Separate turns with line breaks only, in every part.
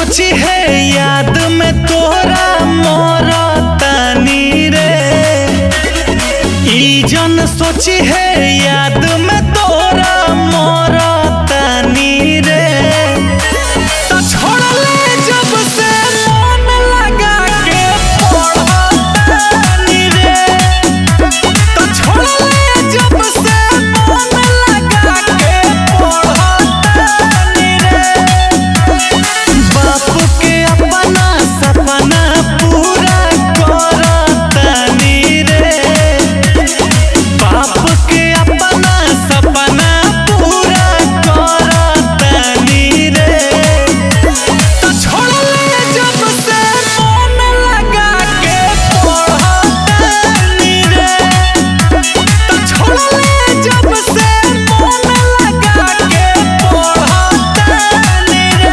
सोची है याद में तोरा मोरा तानी रे। ई जन सोची है याद में तोरा मोरा तानी रे। तो छोड़ ले जब से मन लगा के पढ़तानी रे। तो छोड़ ले जब से मन लगा के पढ़तानी रे। बाप के अपना सपना पूरा करतानी रे। बाप के अपना सपना पूरा करतानी रे। तो छोड़ ले जब से मन लगा के पढ़तानी रे। तो छोड़ ले जब से मन लगा के पढ़तानी रे।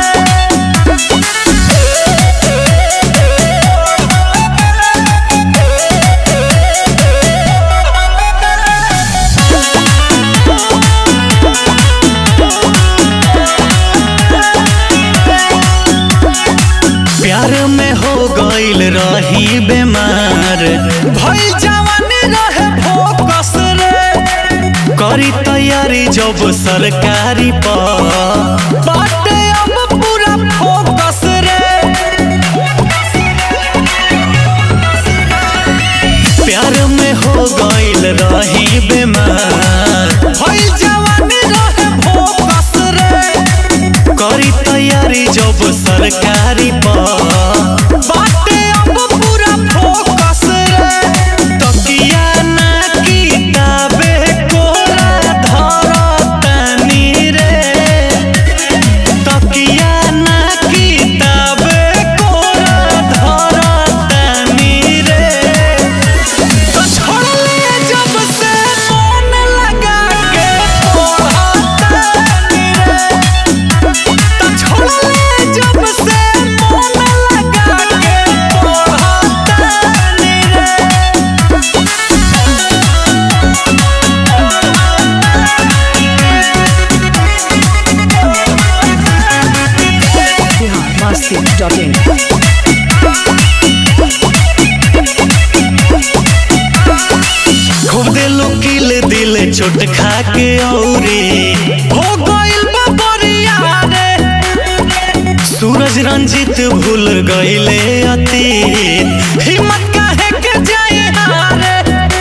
प्यार में हो गईल रही बेमार। भइल जवानी रहे फोकस रे। करी तैयारी जब सरकारी पर बाटे अब पूरा फोकस रे। प्यार में हो गईल रही बेमार। भइल जवानी रहे फोकस रे। करी तैयारी जब सरकारी पर बाटे अब पूरा फोकस रे। तकिया ना किताबे कोरा धरतानी रे। तकिया ना किताबे कोरा धरतानी रे। तो छोड़ ले जब से मन लगा के पढ़तानी रे। तो छोड़ ले जब से मन लगा के पढ़तानी रे।
biharmasti.in
खूब दिलो किल दिल चोट खा के औरे हो गइल बा बरिया रे। सूरज रंजित भूल गइले अतीत। हिम्मत काहे के जाए हारे।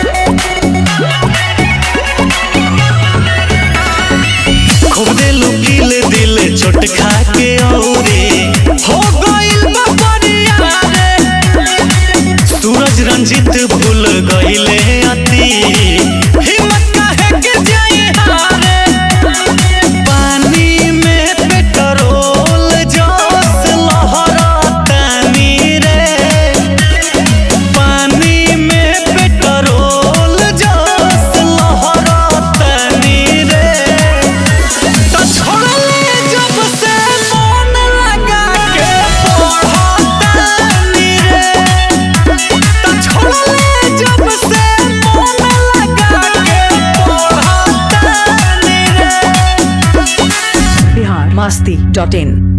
खूब दिलो किल दिल चोट खा के औरे हो गइल बा बरिया रे। सूरज रंजित भूल गइले अति। हिम्मत काहे के जाए हारे। पानी में पेट्रोल जोश लहरतानी रे। पानी में पेट्रोल जोश लहरतानी रे। तो छोड़ ले जब से मन लगा के पढ़तानी रे। तो छोड़ ले जब से मन लगा के पढ़तानी रे।
biharmasti.in